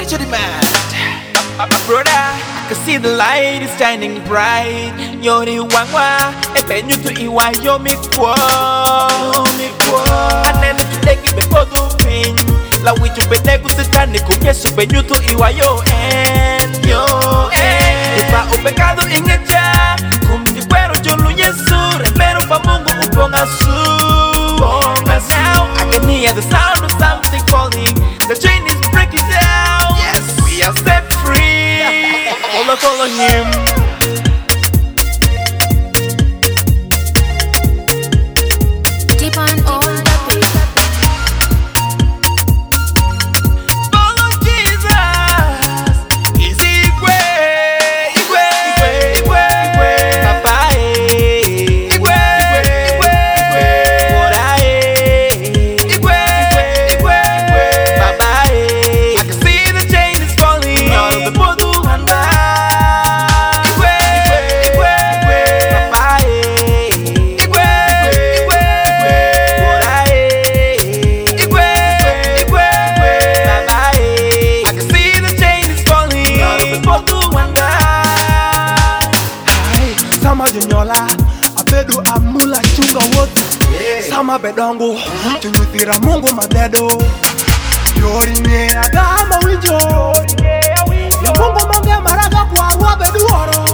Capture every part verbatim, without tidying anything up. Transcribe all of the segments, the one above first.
to the man. My brother, I can see the light is shining bright. You're the one wa, and then you to Iwa, you're me poor. And then you take it before the pain. La we to be nego to stand, you yes, so when you to Iwa, yo, and yo, and if I pecado en ella, cum di cuero yo lo yesu, repero pa mungo uponga su. Now I can hear the sound of something calling. The chain is breaking down. Yes, we are set free. Follow, follow him. Deep on all the beat. Follow Jesus. Is he way? Way, way, way. Papa, eh. Way, way, what I way, way. Papa, eh. I can see the chain is falling out of the bottle and Sama junyola, abedu amula chunga wote. Sama bedongo, tunyuthira mungu madedo. Yori nye agama winjo, ya mungu mange maraga kwa wabedu oro.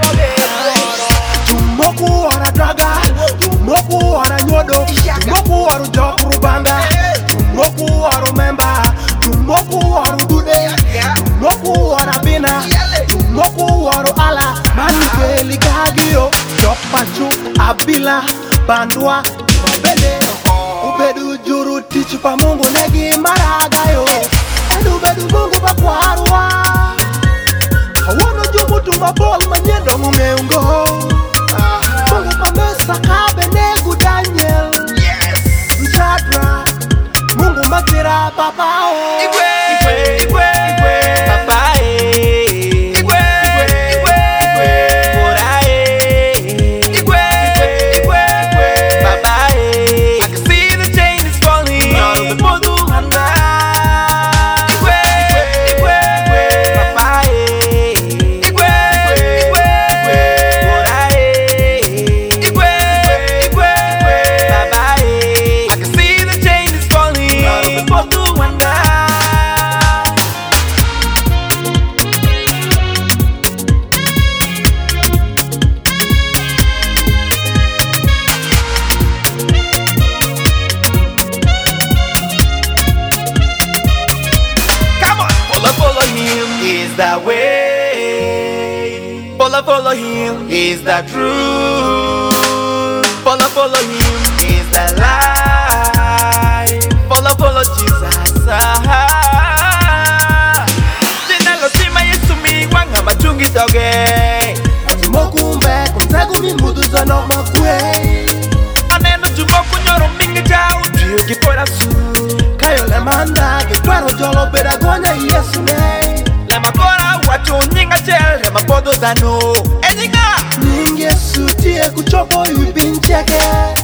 Tumoku ora draga, tumoku ora nyodo, tumoku ora jokuru banga, tumoku ora memba, tumoku ora dude, tumoku ora bina, tumoku ora ala. Manu beli kagio, chopachu, abila, bandwa, bele. Ubedu juru tichu pa mungu negi maragayo. Edu bedu mungu pa kwarwa. Hawono jumu tumabol manyendo mumeungo. Mungu pa mesa kabe negu Daniel. Mchadra, mungu makira papa o. Igwe, igwe, igwe, igwe, papa eh. Is that way? Follow, follow him. Is that truth? Follow, follow him. Is that life? Follow, follow Jesus. Jina lo sima Yesu mi wanga machungi toge. Atumokumbe kumtegu mi mudu za no makwe. Aneno jumoku nyoro mingi jau trio kipora su. Kayo le manda kitwaro jolo beda gonya Yesu ne. Makora watu nyinga chel mapodo zano enyinga nyinge sutie kuchopo yubincheke